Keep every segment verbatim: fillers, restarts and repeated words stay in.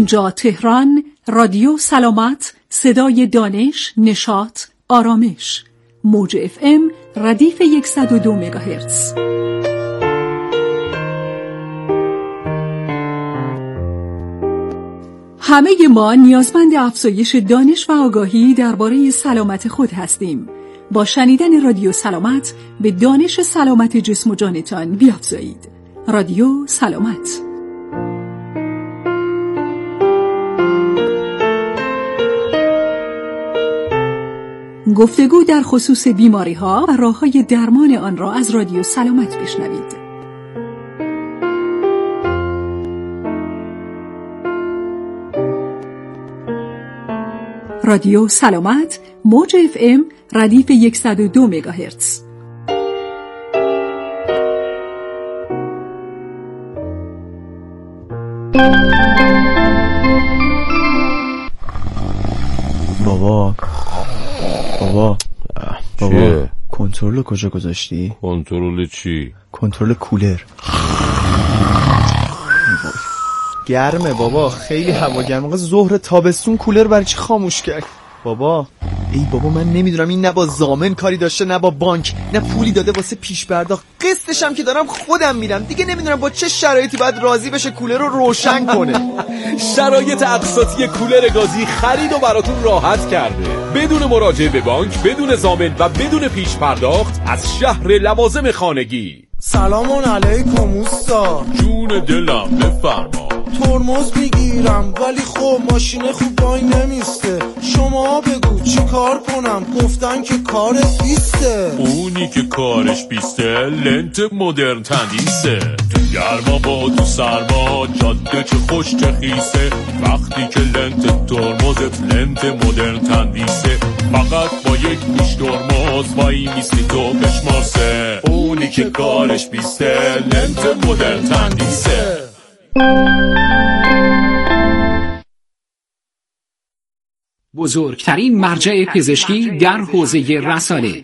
اینجا تهران، رادیو سلامت، صدای دانش، نشاط، آرامش. موج اف ام ردیف صد و دو مگاهرتز. همه ما نیازمند افزایش دانش و آگاهی درباره سلامت خود هستیم. با شنیدن رادیو سلامت به دانش سلامت جسم و جانتان بیافزایید. رادیو سلامت. گفتگو در خصوص بیماری‌ها و راه‌های درمان آن را از رادیو سلامت بشنوید. رادیو سلامت، موج اف ام ردیف صد و دو مگاهرتز. بابا بابا بابا کنترل کجا گذاشتی؟ کنترل چی؟ کنترل کولر. گرمه بابا، خیلی هوا گرمه. ظهر تابستون کولر برای چی خاموش کرد؟ بابا ای بابا من نمیدونم این نه با ضامن کاری داشته نه با بانک، نه پولی داده واسه پیش پرداخت. قسطش هم که دارم خودم میدم. دیگه نمیدونم با چه شرایطی باید راضی بشه کولر رو روشن کنه. شرایط اقساطی کولر گازی خرید و براتون راحت کرده. بدون مراجعه به بانک، بدون ضامن و بدون پیش پرداخت از شهر لوازم خانگی. سلام علیکم اوستا. جون دلم بفرما. ترمز میگیرم ولی خب ماشین خوب وای نمیسته. شما بگو چی کار کنم؟ گفتن که کارت بیسته. اونی که کارش بیسته لنت مدرن تندیسه. تو گرما با تو سرما جاده چه خوش چه خیسه. وقتی که لنت ترمزت لنت مدرن تندیسه. فقط با یک پیش ترمز وای میستی تو بشمارسه. اونی که کارش بیسته لنت مدرن تندیسه. بزرگترین مرجع پزشکی در حوزه رسانه.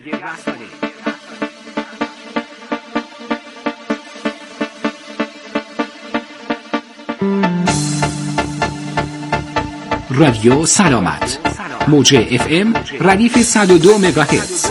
رادیو سلامت، موج اف ام ردیف صد و دو مگاهرتز.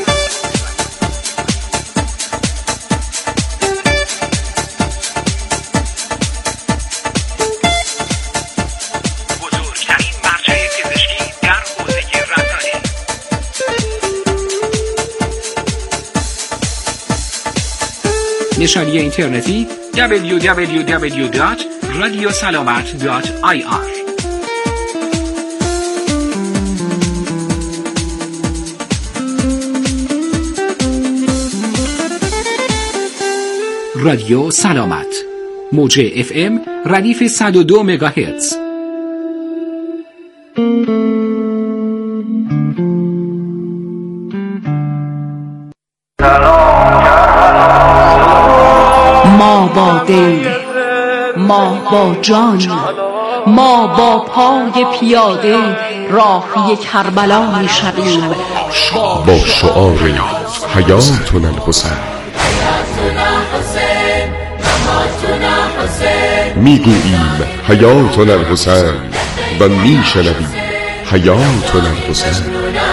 نشانی اینترنتی دبلیو دبلیو دبلیو دات رادیو سلامت دات آی آر. رادیو سلامت، موج اف ام ردیف صد و دو مگاهرتز. ما با دل، ما با جان، ما با پای پیاده راهی کربلا می شویم. با شعار حیاتنا الحسین میگوییم حیاتنا الحسین و میشنویم حیاتنا الحسین.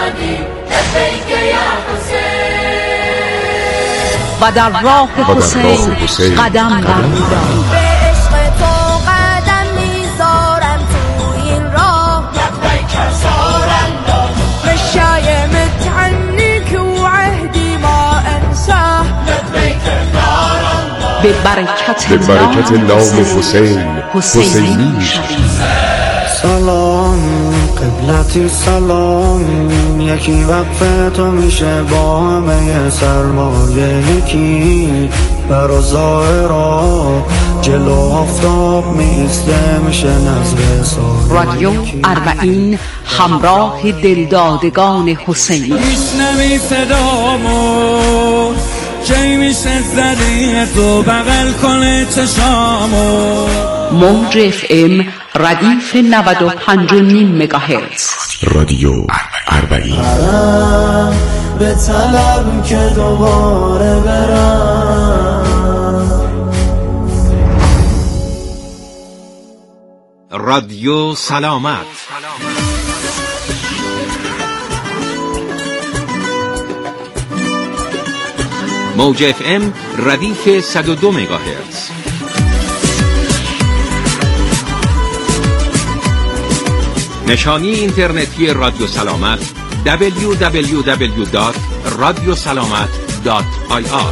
و در راه حسین قدم برمی‌داریم. به عشق تو قدم میذارم تو این راه. لبیک رسول مشای متعنیک و عهدی ما انساه. لبیک به برکت به برکت نام حسین حسینی میشویم. سلام قبلتی سلام، یکی وقف تو میشه با همه سرمایه یکی. برا ظاهرا جلو آفتاب میسته میشه نظر سال. رادیو اربعین همراه دلدادگان حسینی. میشنوی صدامو کی میشه زدی تو بغل کنه چشامو. موج اف ام ردیف نود و پنج و نیم مگاهرتز. رادیو اربعین. به طلب که دوباره برم. رادیو سلامت. موج اف ام ردیف صد و دو مگاهرتز. نشانی اینترنتی رادیو سلامت دبلیو دبلیو دبلیو دات رادیو سلامت دات آی آر.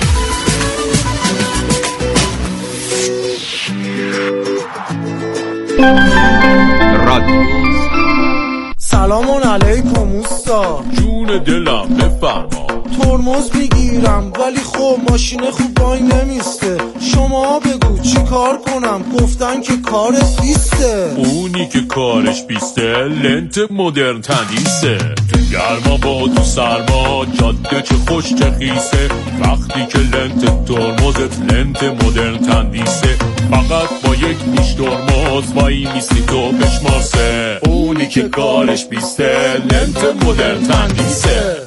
رادیو سلام علیکم اوستا. جون دلم بفرما. ترمز میگیرم ولی خب ماشین خوب وای نمیسته. شما بگو چی کار کنم؟ گفتن که کارت بیسته. اونی که کارش بیسته لنت مدرن تندیسه. تو گرما با تو سرما جاده چه خوش چه خیسه. وقتی که لنت ترمزت لنت مدرن تندیسه. فقط با یک نیش ترمز وای میستی تو بشماسه. اونی که کارش بیسته لنت مدرن تندیسه.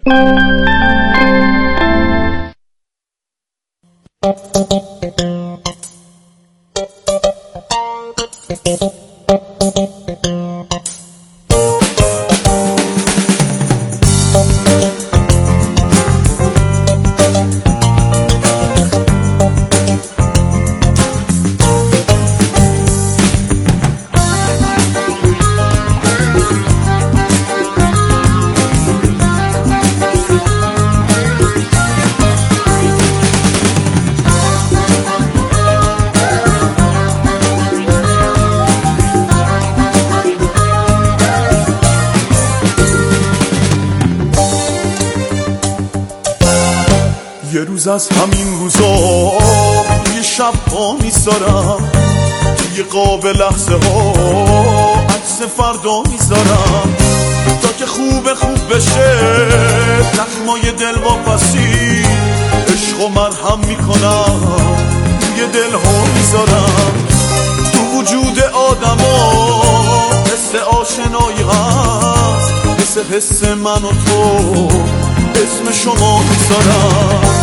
یه روز از همین روزا یه شب ها میذارم توی قاب لحظه ها عکس فردا میذارم تا که خوب خوب بشه زخمای دل واپسی عشق و مرهم میکنم توی دل ها میذارم تو وجود آدم ها حس آشنایی هست حس حس من و تو اسم شما میذارم.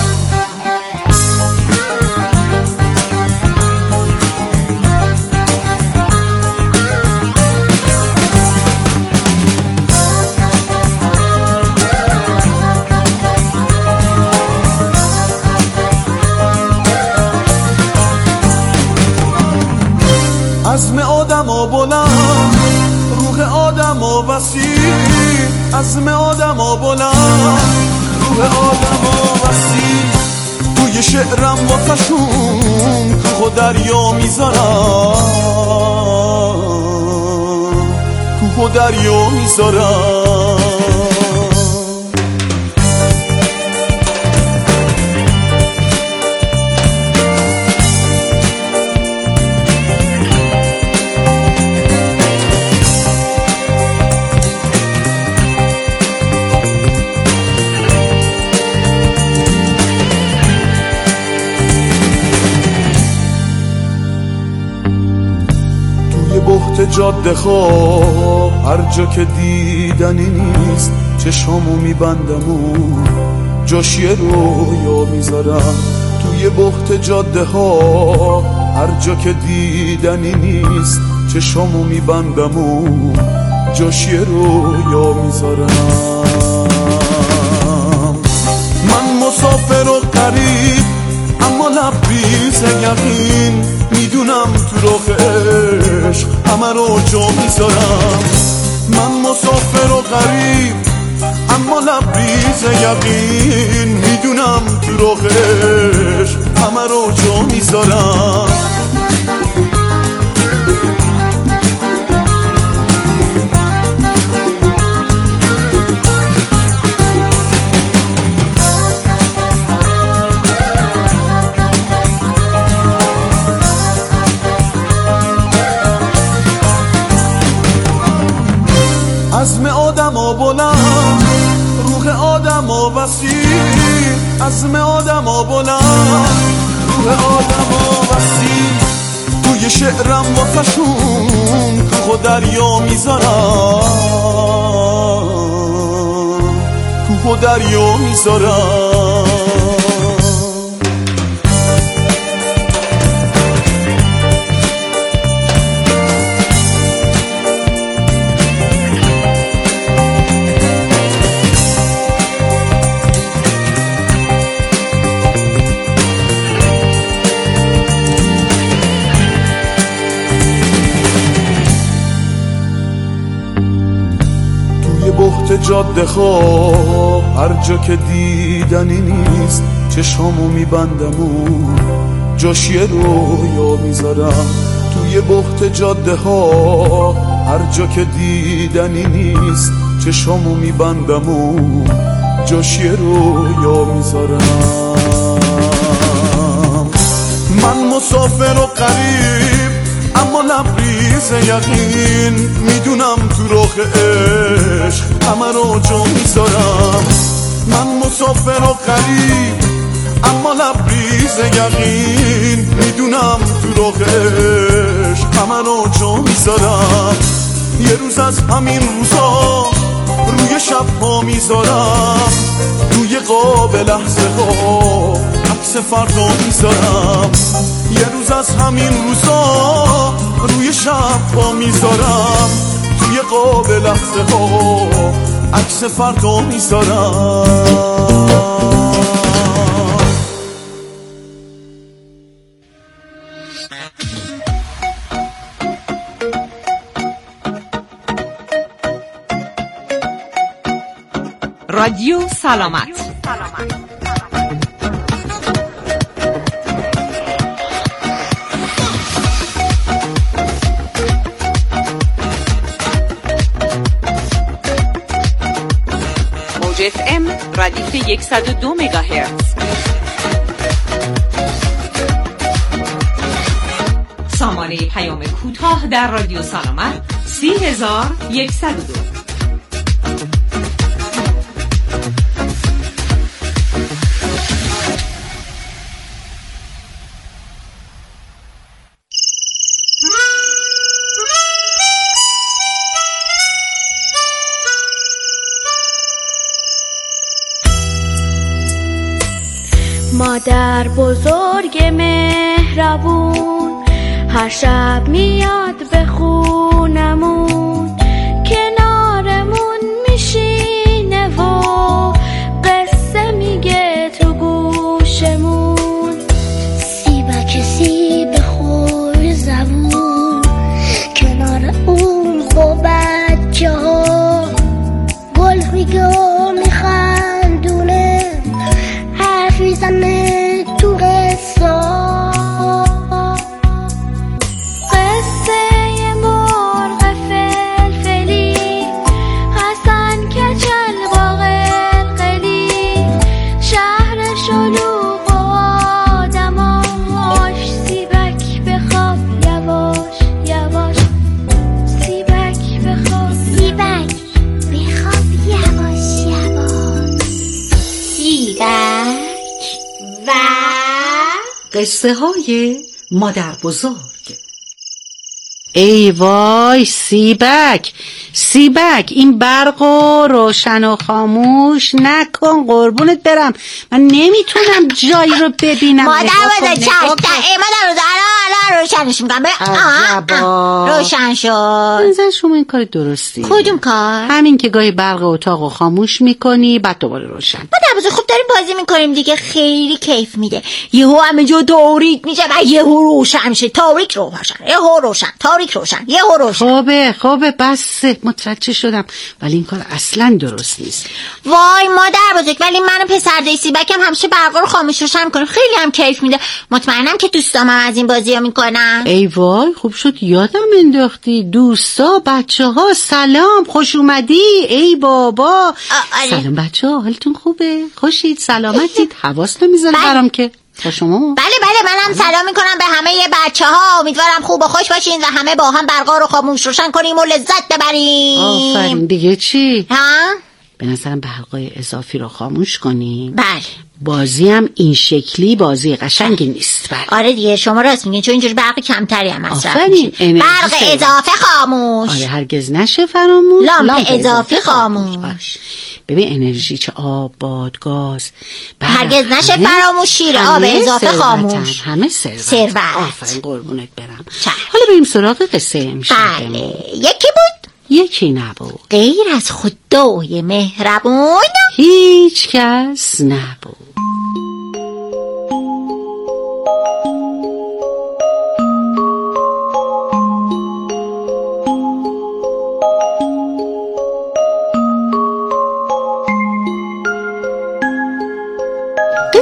عزم آدم ها بلند روح آدم ها وسیع. عزم آدم ها بلند روح آدم ها وسیع. توی شعرم واسشون کوه و دریا میذارم. کوه و دریا میذارم. بحت جاده خواب هر جا که دیدنی نیست چشامو میبندم و جاش یه رویا میذارم. توی بحت جاده ها هر جا که دیدنی نیست چشامو میبندم و جاش یه رویا میذارم. من مسافر و غریب اما لبریز یقین میدونم تو راه عشق همه رو جا میذارم. من مسافر و غریب اما لبریز یقین میدونم تو راه عشق همه رو جا میذارم. عزم آدم ها بلند روح آدم ها وسیع. عزم آدم ها بلند روح آدم ها وسیع. توی شعرم واسشون کوه و دریا میذارم. کوه و دریا میذارم. توی بحت جاده ها هر جا که دیدنی نیست چشامو میبندم و جاش یه رویا میذارم. توی بحت جاده ها هر جا که دیدنی نیست چشامو میبندم و جاش یه رویا میذارم. من مسافر و غریب اما لبریز یقین میدونم تو راه عشق همه رو جا میذارم. من مسافر و غریب اما لبریز یقین میدونم تو راه عشق همه رو جا میذارم. یه روز از همین روزا روی شب ها میذارم، روی قاب لحظه ها عکس فردا میذارم. یه روز از همین روزا روی شب ها میذارم، توی قاب لحظه ها عکس فردا میذارم. رادیو سلامت. موج اف ام ردیف صد و دو مگاهرتز. سامانه پیام کوتاه در رادیو سلامت سی هزار و صد و دو. مادر بزرگ مهربون هر شب میاد به خونمون، کنارمون میشینه و قصه میگه تو گوشمون. سیبک سیب خوش زبون کنار اون با بچه ها گل میگه میخندونه حرف میزنه تو قصه قصه مرغ فلفلی حسن کچل با قلقلی شهر شلوغ و آدماش سیبک بخواب یواش یواش سیبک بخواب سیبک بخواب یواش یواش سیبک و قصه های مادر بزرگ. ای وای سیبک سیبک این برق و روشن و خاموش نکن قربونت برم، من نمیتونم جایی رو ببینم. مادر بزرگ چشم ای مادر بزرگ الان روشنش میکنم. روشن شد. نظر شما این کار درستی؟ کدوم کار؟ همین که گاهی برق اتاق رو خاموش میکنی بعد دوباره روشن. مادر بزرگ خوب داریم بازی میکنیم دیگه، خیلی کیف میده. یهو همه جا تاریک میشه و یهو روشن میشه. تاریک روشن یهو روشن تاریک روشن یهو روشن. خوبه خوبه بس متوجه شدم، ولی این کار اصلا درست نیست. وای مادر بزرگ ولی من و پسر دایی سیبکم همیشه برق رو خاموش روشن میکنیم، خیلی هم کیف میده. مطمئنم که دوستام هم از این بازی‌ها میکنن. ای وای خوب شد یادم انداختی. دوستا بچه ها سلام، خوش اومدی. ای بابا سلام بچه ها، حالتون خوبه؟ خوشید؟ سلامتید؟ حواس نمیذاره برام که با شما. بله بله منم سلام میکنم به همه بچه ها، امیدوارم خوب و خوش باشین و همه با هم برقا رو خاموش روشن کنیم و لذت ببریم. آفرین. دیگه چی؟ ها؟ به نظرم برقای اضافی رو خاموش کنیم. بله. بازی هم این شکلی بازی قشنگی نیست. بله. آره دیگه شما راست میگین، چون اینجوری برق کمتری هم مصرف میشه. برق اضافه خاموش. آره هرگز نشه فراموش. لامپ, لامپ اضافی خاموش, خاموش. ببین انرژی چه آب باد گاز هرگز نشه فراموش. شیر آب اضافه خاموش. همه ثروت. ثروت. آفرین قربونت برم. حالا بریم سراغ قصه امشب. بله. یکی بود؟ یکی نبود. غیر از خدای مهربون هیچ کس نبود.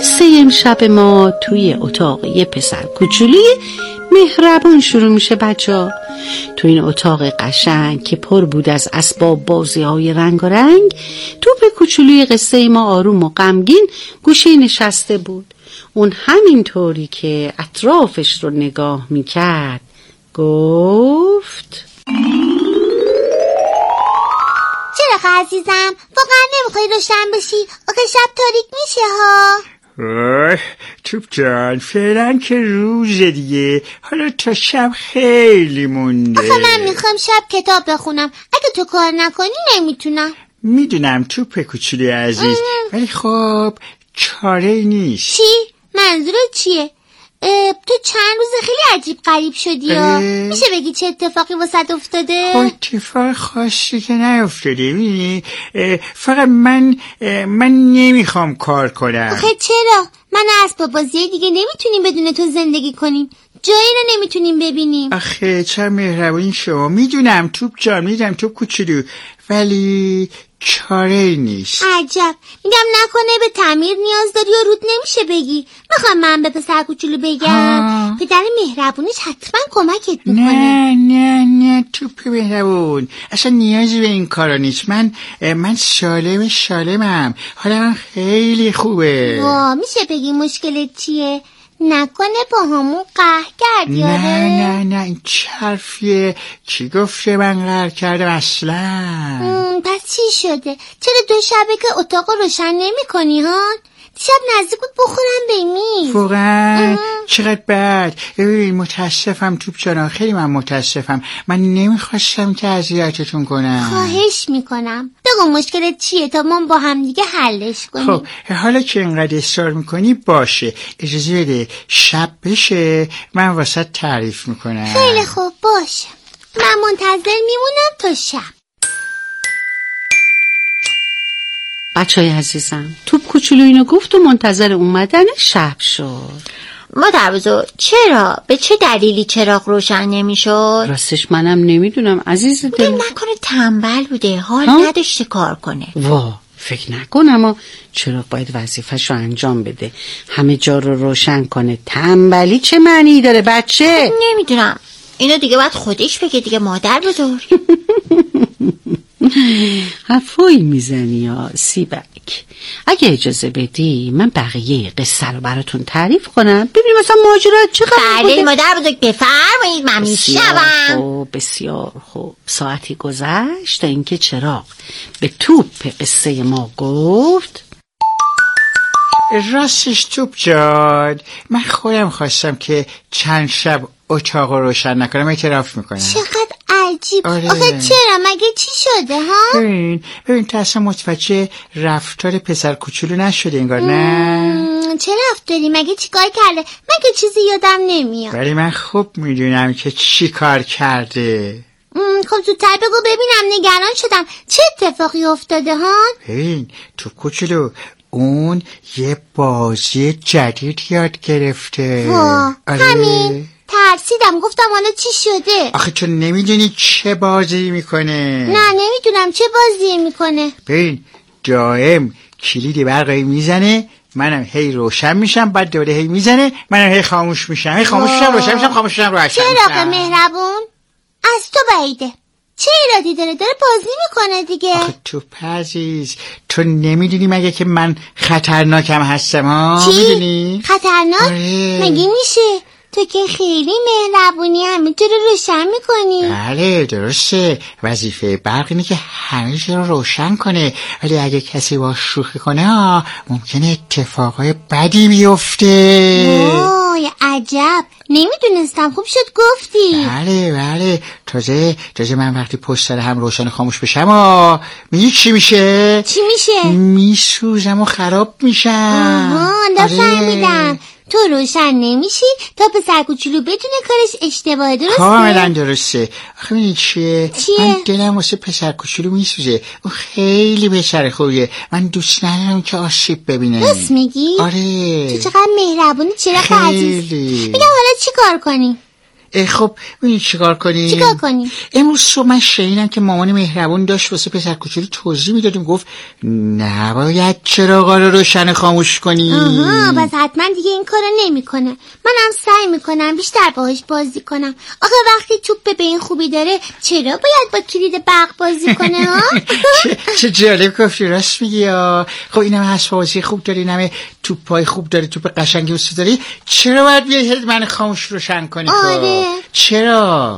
قصه امشب ما توی اتاق یه پسر کوچولی مهربون شروع میشه بچه‌ها. تو این اتاق قشنگ که پر بود از اسباب بازی های رنگ و رنگ، توپ کوچولوی قصه ما آروم و غمگین گوشه نشسته بود. اون همینطوری که اطرافش رو نگاه میکرد گفت: چرا عزیزم واقعا نمیخوای روشن بشی؟ آخه شب تاریک میشه ها. توپ جان فعلا که روزه دیگه، حالا تا شب خیلی مونده. آخه من میخوام شب کتاب بخونم، اگه تو کار نکنی نمیتونم. میدونم توپ کوچولی عزیز، ولی خب چاره نیست. چی؟ منظورت چیه؟ تو چند روز خیلی عجیب غریب شدی ها. میشه بگی چه اتفاقی واسط افتاده؟ خب اتفاق خاصی که نیفتاده، میدونی فقط من من نمیخوام کار کنم. آخه چرا؟ من اسباب بازی دیگه نمیتونیم بدون تو زندگی کنیم، جایی رو نمیتونیم ببینیم. آخه چه مهربونی شما. میدونم توپ جان، میدونم توپ کوچولو، ولی چاره نیست. عجب. میگم نکنه به تعمیر نیاز داری و رود نمیشه بگی. میخوام من به پسر کوچولو بگم پدر مهربونش حتما کمکت میکنه. نه نه نه توپ مهربون، اصلا نیازی به این کارا نیست. من من سالم سالمم، حالا من خیلی خوبه. وا میشه بگی مشکلت چیه؟ نکنه با همون قهر کردی؟ نه نه نه این چه حرفیه؟ کی گفته من قهر کردم اصلا؟ پس چی شده؟ چرا دو شبه که اتاق روشن نمی کنی ها؟ دیشب نزدیک بود بخورم به میز. واقعا چقدر بد. متاسفم توپ جانا، خیلی من متاسفم. من نمیخواستم که اذیتتون کنم. خواهش میکنم بگو مشکلت چیه تا ما با هم دیگه حلش کنیم. خب حالا که اینقدر اصرار میکنی باشه، اجازه بده شب بشه من واسه تعریف میکنم. خیلی خوب باشه، من منتظر میمونم تا شب. بچه های عزیزم، توپ کوچولو اینو گفت و منتظر اومدن شب شد. مادر بزرگ چرا؟ به چه دلیلی چراغ روشن نمیشد؟ راستش منم نمیدونم عزیز دل. نکنه تنبل بوده، حال نداشته کار کنه. وا فکر نکنم، اما چراغ باید وظیفه‌ش رو انجام بده، همه جا رو روشن کنه. تنبلی چه معنی داره بچه؟ نمیدونم، اینو دیگه باید خودش بگه دیگه مادر بزرگ. حرفایی میزنی یا سیبک. اگه اجازه بدی من بقیه قصه رو براتون تعریف کنم، ببینیم مثلا ماجرا چقدر بوده. بله مادر بزرگ بفرمایید، من میشنوم. خوب بسیار خوب. ساعتی گذشت تا اینکه چراغ به توپ قصه ما گفت: راستش توپ جان، من خودم خواستم که چند شب اتاق رو روشن نکنم، اعتراف میکنم. چقدر عجیب. آره. آخه چرا؟ مگه چی شده ها؟ ببین ببین تو اصلا متوجه رفتار پسر کوچولو نشده انگار؟ نه چه رفتاری؟ مگه چی کار کرده؟ مگه چیزی یادم نمیاد. ولی من خوب میدونم که چی کار کرده. خب زودتر بگو ببینم، نگران شدم. چه اتفاقی افتاده ها؟ ببین تو کوچولو، اون یه بازی جدید یاد گرفته. وا همین ترسیدم، گفتم حالا چی شده؟ آخه تو نمیدونی چه بازی میکنه. نه نمیدونم چه بازی میکنه. ببین دائم کلید برقی میزنه، منم هی روشن میشم، بعد دوباره هی میزنه، منم هی خاموش میشم، هی خاموش میشم روشن میشم، خاموش میشم روشن میشم. چراغ مهربون از تو بعیده، چه ایرادی داره؟ داره بازی میکنه دیگه. آخه تو عزیز، تو نمیدونی مگه که من خطرناکم هستم ها؟ چی؟ میدونی؟ خطرناک؟ آره. مگه میشه؟ تو که خیلی مهربونی، همینطور رو روشن میکنی. بله درسته، وظیفه برق اینه که همه چیز رو روشن کنه، ولی اگه کسی با شوخی کنه ها ممکنه اتفاقای بدی بیفته. وای عجب، نمیدونستم، خوب شد گفتی. بله بله، تازه تازه من وقتی پشت سر هم روشن خاموش بشم ها میگی چی میشه؟ چی میشه؟ میسوزم و خراب میشم. آها فهمیدم. تو روشن نمیشی تا پسر کوچولو بدونه کارش اشتباهه، درسته؟ کاملا درسته. آخه میدونی چیه؟ چیه؟ من دلم واسه پسر کوچولو میسوزه، اون خیلی پسر خوبیه، من دوست ندارم که آسیب ببینه. راست میگی؟ آره. تو چقدر مهربونی، چرا عزیز. خیلی. میگم حالا چی کار کنی؟ خب این چیکار کنیم؟ چیکار کنیم؟ امروز صبح من شنیدم که مامان مهربون داشت واسه پسر کوچولو توضیح میدادیم، گفت نباید چراغا رو روشن خاموش کنی. آها، بس حتما دیگه این کارو نمیکنه. منم سعی میکنم بیشتر باهاش بازی کنم. آخه وقتی توپ به این خوبی داره چرا باید با کلید برق بازی کنه ها؟ چه جالب گفتی، راست میگی. خب اینم هست بازی خوب داری، نمه توپای خوب داری، توپ قشنگی واسه داری، چرا باید بیای من خاموش روشن کنی؟ آره چرا؟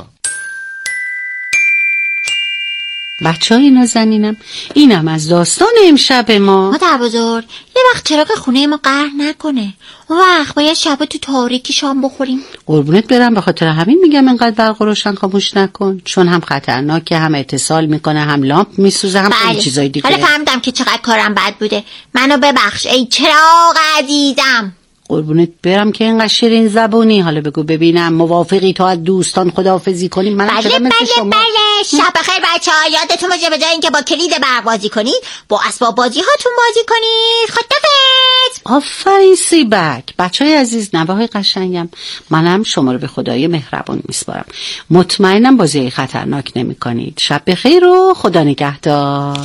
بچه های نازنینم، اینم از داستان امشب ما. مادر بزرگ، یه وقت چراغ خونه ما قهر نکنه، اون وقت باید شبا تو تاریکی شام بخوریم. قربونت برم، به خاطر همین میگم انقدر برق روشن خاموش نکن، چون هم خطرناکه، هم اتصال میکنه، هم لامپ میسوزه، هم خیلی چیزای دیگه. حالا فهمیدم که چقدر کارم بد بوده، منو ببخش ای چراغ عزیزم. قربونت برم که اینقدر شیرین زبونی. حالا بگو ببینم موافقی تا از دوستان خداحافظی کنیم؟ من بله بله بله. شب بخیر بچه‌ها، یادتون باشه به جای اینکه با کلید برق بازی کنید با اسباب بازی هاتون بازی کنید. خداحافظ. آفرین سیبک. بچهای عزیز، نوه‌های قشنگم، منم شما رو به خدای مهربان میسپارم. مطمئنم بازی خطرناک نمی‌کنید. شب بخیر و خدا نگهدار.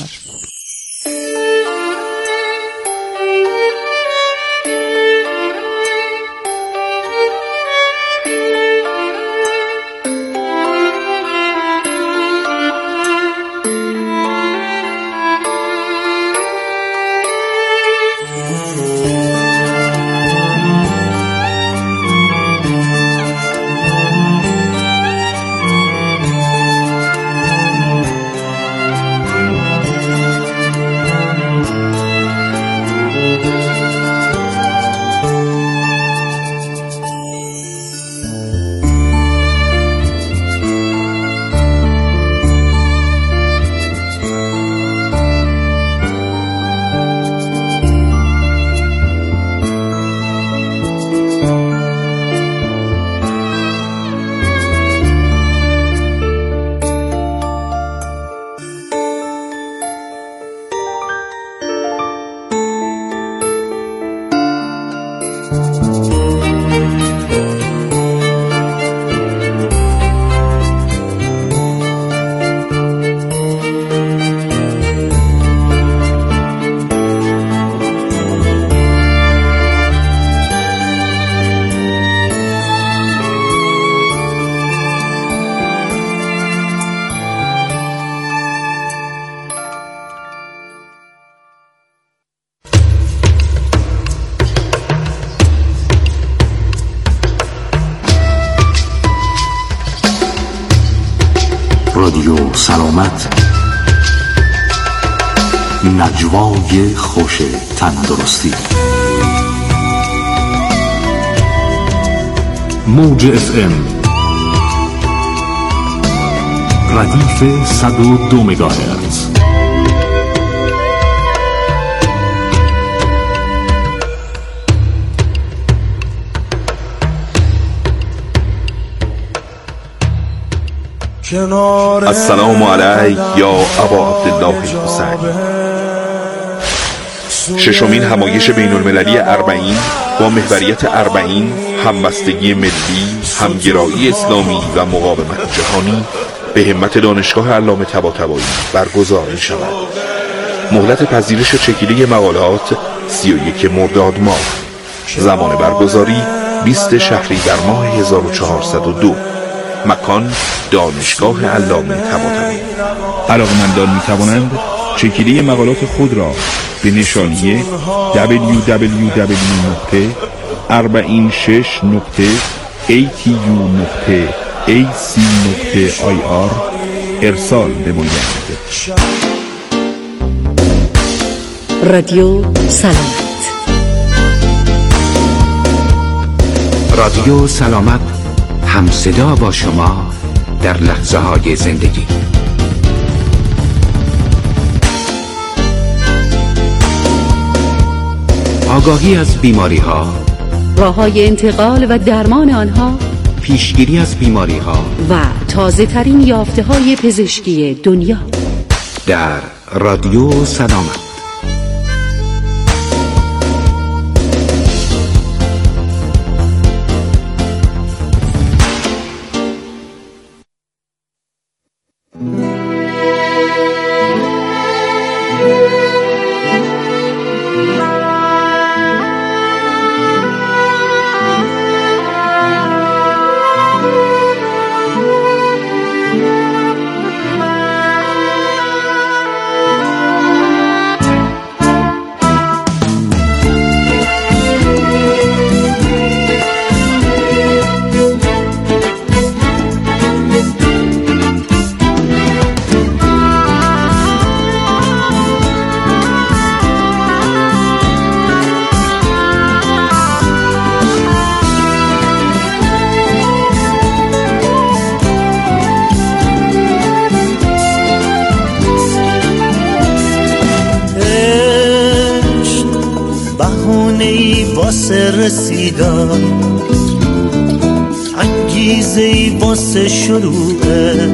رادیو سلامت، نجوای خوش تندرستی. موج اف ام ردیف صد و دو مگاهرتز. السلام علیک یا ابا عبدالله حسین. ششمین همایش بین المللی اربعین با محوریت اربعین، همبستگی ملی، همگرایی اسلامی و مقاومت جهانی به همت دانشگاه علامه طباطبایی برگزار می شود. مهلت پذیرش چکیده مقالات سی و یک مرداد ماه. زمان برگزاری بیست شهریور ماه هزار و چهارصد و دو. مکان دانشگاه علامه طباطبایی. علاقه‌مندان می‌توانند چکیده مقالات خود را به نشانی دبلیو دبلیو دبلیو نقطه اربعین شش نقطه ای تی یو نقطه ای سی نقطه آی آر ارسال نمایند. رادیو سلامت. رادیو سلامت، هم صدا با شما در لحظه های زندگی. آگاهی از بیماری ها، راه های انتقال و درمان آنها، پیشگیری از بیماری ها و تازه ترین یافته های پزشکی دنیا در رادیو سلامت. بهانه‌ای واسه رسیدن، انگیزه‌ای واسه شروعه،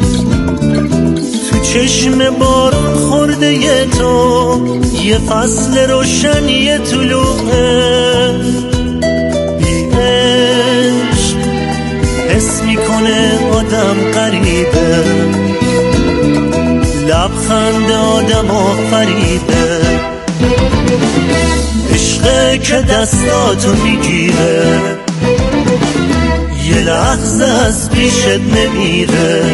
تو چشم بارون خورده ی تو یه فصل روشنی طلوعه. بی عشق حس میکنه آدم غریبه، لبخند آدم آفریده، عشقه که دستاتو میگیره، یه لحظه از پیشت نمیره.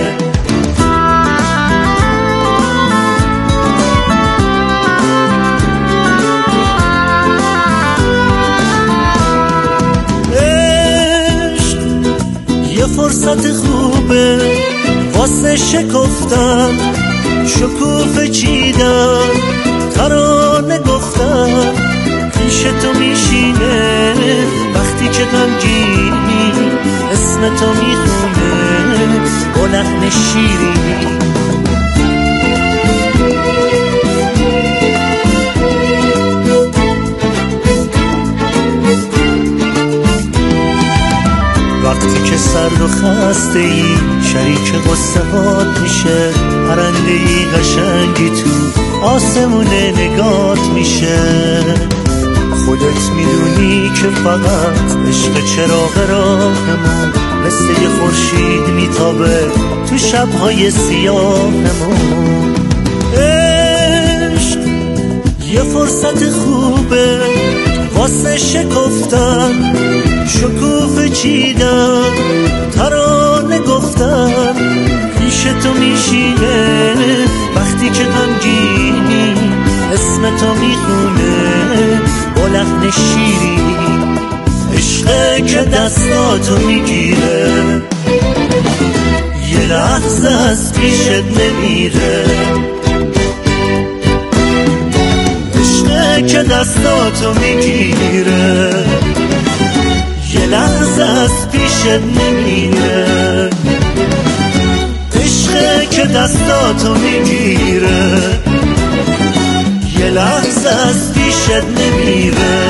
عشق یه فرصت خوبه واسه شکفتن، شکوفه چیدن، ترانه گفتن، پیش تو میشینه وقتی که غمگینی، اسم تو میخونه با لحن شیرینی. وقتی که سرد و خسته ای شریک قصه هات میشه، پرنده ای قشنگی تو آسمون نگات میشه. خودت میدونی که فقط عشق چراغ راهمون مثل یه خورشید میتابه تو شبهای سیاهمون. عشق یه فرصت خوبه واسه شکفتن، شکوفه چیدن، ترانه گفتن، پیش تو میشینه وقتی که غمگینی، اسم تو میخونه با لحن شیرینی. عشقه که دستاتو میگیره، یه لحظه از پیشت نمیره. عشقه که دستاتو میگیره، یه لحظه از پیشت نمیره. عشقه که دستاتو میگیره، یه لحظه از پیشت نمیره.